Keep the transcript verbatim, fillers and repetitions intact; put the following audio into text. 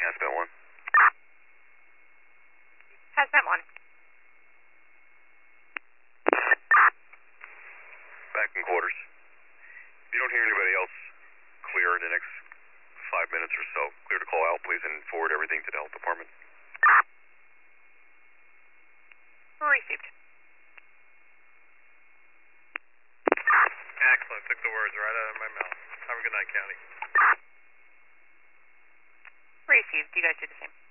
Hazmat one. Hazmat one. Back in quarters. If you don't hear anybody else clear in the next five minutes or so, clear to call out, please, and forward everything to the health department. Received. Excellent. Took the words right out of my mouth. Have a good night, County. Received. You guys do the same.